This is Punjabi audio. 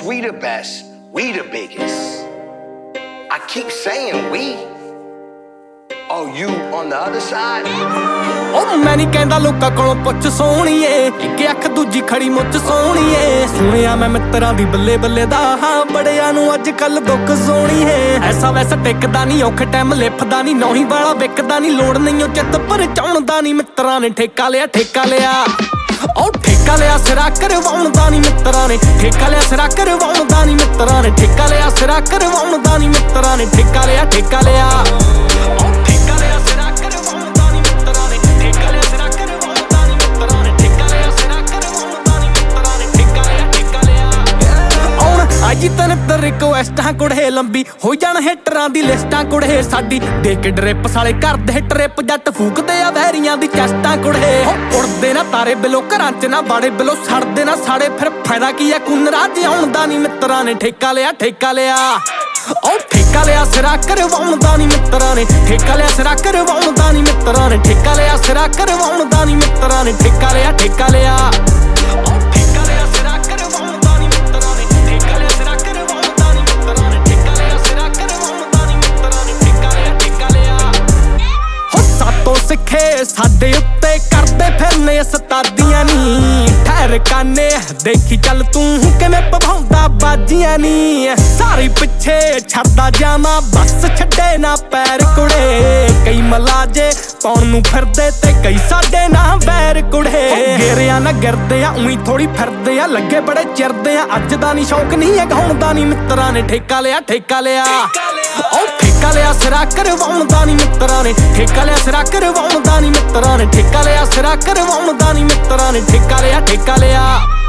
Yes, we the best. We the biggest. I keep saying we. Oh, you on the other side? ਉਹ ਮੈਂ ਨਹੀਂ ਕਹਿੰਦਾ ਲੋਕਾਂ ਕੋਲੋਂ ਪੁੱਛ ਸੋਹਣੀਏ, ਇੱਕ ਅੱਖ ਦੂਜੀ ਖੜੀ ਮੁੱਚ ਸੋਹਣੀਏ। ਸੁਣਿਆ ਮੈਂ ਮਿੱਤਰਾਂ ਦੀ ਬੱਲੇ ਬੱਲੇ ਦਾ, ਹਾਂ ਬੜਿਆਂ ਨੂੰ ਅੱਜ ਕੱਲ ਦੁੱਖ ਸੋਹਣੀਏ। ਐਸਾ ਵੈਸਾ ਟਿਕਦਾ ਨਹੀਂ, ਔਖੇ ਟਾਈਮ ਲਿਫਦਾ ਨਹੀਂ, ਨੌਹੀ ਵਾਲਾ ਵਿਕਦਾ ਨਹੀਂ, ਲੋੜ ਨਹੀਂ ਉਹ ਚਿੱਤ ਪਰ ਚਾਉਣ ਦਾ ਨਹੀਂ। ਮਿੱਤਰਾਂ ਨੇ ਠੇਕਾ ਲਿਆ ਠੇਕਾ ਲਿਆ, ਉਹ ਠੇਕਾ ਲਿਆ ਸਿਰਾ ਕਰਵਾਉਣ ਦਾ ਨਹੀਂ। ਮਿੱਤਰਾਂ ਨੇ ਠੇਕਾ ਲਿਆ ਸਿਰਾ ਕਰਵਾਉਣ ਦਾ ਨਹੀਂ। ਮਿੱਤਰਾਂ ਨੇ ਠੇਕਾ ਲਿਆ ਸਿਰਾ ਕਰਵਾਉਣ ਦਾ ਨਹੀਂ। ਮਿੱਤਰਾਂ ਨੇ ਠੇਕਾ ਲਿਆ ਠੇਕਾ ਲਿਆ, ਉਹ ਠੇਕਾ ਲਿਆ ਸਿਰਾ ਕਰਵਾਉਣ ਦਾ ਨਹੀਂ। ਮਿੱਤਰਾਂ ਨੇ ਠੇਕਾ ਲਿਆ ਸਿਰਾ ਕਰਵਾਉਣ ਦਾ ਨਹੀਂ। ਮਿੱਤਰਾਂ ਨੇ ਠੇਕਾ ਲਿਆ ਸਿਰਾ ਕਰਵਾਉਣ ਦਾ ਨਹੀਂ। ਮਿੱਤਰਾਂ ਨੇ ਠੇਕਾ ਲਿਆ ਠੇਕਾ ਲਿਆ। ਹੁਣ ਅੱਜ ਤਨ ਰਿਕੁਐਸਟਾਂ ਕੁੜੇ ਲੰਬੀ ਹੋ ਜਾਣ ਹਿੱਟਰਾਂ ਦੀ ਲਿਸਟਾਂ ਕੁੜੇ ਸਾਡੀ। ਦੇ ਕੇ ਡਰਿਪ ਸਾਲੇ ਕਰਦੇ ਟ੍ਰਿਪ, ਜੱਟ ਫੂਕਦੇ ਆ ਵੈਰੀਆਂ ਦੀ ਚੈਸਟਾਂ ਕੁੜੇ। ਉੜਦੇ ਨਾ ਤਾਰੇ ਬਿਲੋ ਘਰਾਂ ਚ ਨਾ ਬਾੜੇ ਬਿਲੋ, ਸੜਦੇ ਨਾ ਸਾੜੇ ਫਿਰ ਫਾਇਦਾ ਕੀ ਆ ਕੁੰਨਰਾ ਜਿਉਣ ਦਾ ਨਹੀਂ। ਮਿੱਤਰਾਂ ਨੇ ਠੇਕਾ ਲਿਆ ਠੇਕਾ ਲਿਆ, ਉਹ ਠੇਕਾ ਲਿਆ ਸਿਰਾ ਕਰਵਾਉਣ ਦਾ ਨਹੀਂ। ਮਿੱਤਰਾਂ ਨੇ ਠੇਕਾ ਲਿਆ ਸਿਰਾ ਕਰਵਾਉਣ ਦਾ ਨਹੀਂ। ਮਿੱਤਰਾਂ ਨੇ ਠੇਕਾ ਲਿਆ ਸਿਰਾ ਕਰਵਾਉਣ ਦਾ ਨਹੀਂ। ਮਿੱਤਰਾਂ ਨੇ ਠੇਕਾ ਲਿਆ ਠੇਕਾ ਲਿਆ, ਉਹ ਠੇਕਾ ਲਿਆ ਸਿਰਾ ਕਰਵਾਉਣ ਦਾ ਨਹੀਂ। ਮਿੱਤਰਾਂ ਨੇ ਠੇਕਾ ਲਿਆ ਸਿਰਾ ਕਰਵਾਉਣ ਦਾ ਨਹੀਂ। ਮਿੱਤਰਾਂ ਨੇ ਠੇਕਾ ਲਿਆ ਸਿਰਾ ਕਰਵਾਉਣ ਦਾ ਨਹੀਂ। ਮਿੱਤਰਾਂ ਨੇ ਠੇਕਾ ਲਿਆ ਠੇਕਾ ਲਿਆ। ਹੋ ਸਾਤੋਂ ਸਿੱਖੇ ਸਾਡੇ ਉੱਤੇ ਕਰਦੇ ਫਿਰਨੇ ਉਸਤਾਦੀਆਂ ਨੀ। ਠਹਿਰ ਕਾਨੇ ਦੇਖੀ ਚੱਲ ਤੂੰ ਕਿਵੇਂ ਪਵਾਉਂਦਾ ਬਾਜੀਆਂ ਨੀ। ਸਾਰੇ ਪਿੱਛੇ ਛੱਡਦਾ ਜਾਵਾਂ ਬਸ ਛੱਡੇ ਨਾ ਪੈਰ ਕੁੜੇ। ਕਈ ਮਲਾਜੇ ਪਾਉਣ ਨੂੰ ਫਿਰਦੇ ਤੇ ਕਈ ਸਾਡੇ ਨਾ ਵੈਰ ਕੁੜੇ। ਗੇਰਿਆ ਨਾ ਗਿਰਦੇ ਆ ਉਈ ਥੋੜੀ ਫਿਰਦੇ ਆ, ਲੱਗੇ ਬੜੇ ਚਿਰਦੇ ਆ। ਅੱਜ ਦਾ ਨੀ ਸ਼ੌਕ ਨਹੀਂ ਹੈ ਗਾਉਣ ਦਾ ਨੀ। ਮਿੱਤਰਾਂ ਨੇ ਠੇਕਾ ਲਿਆ ਠੇਕਾ ਲਿਆ, ਉਹ ਠੇਕਾ ਲਿਆ ਸਿਰਾ ਕਰਵਾਉਣ ਦਾ ਨੀ। ਮਿੱਤਰਾਂ ਨੇ ਠੇਕਾ ਲਿਆ ਸਿਰਾ ਕਰਵਾਉਣ ਦਾ ਨੀ। ਮਿੱਤਰਾਂ ਨੇ ਠੇਕਾ ਲਿਆ ਸਿਰਾ ਕਰਵਾਉਣ ਦਾ ਨੀ। ਮਿੱਤਰਾਂ ਨੇ ਠੇਕਾ ਲਿਆ ਠੇਕਾ ਲਿਆ।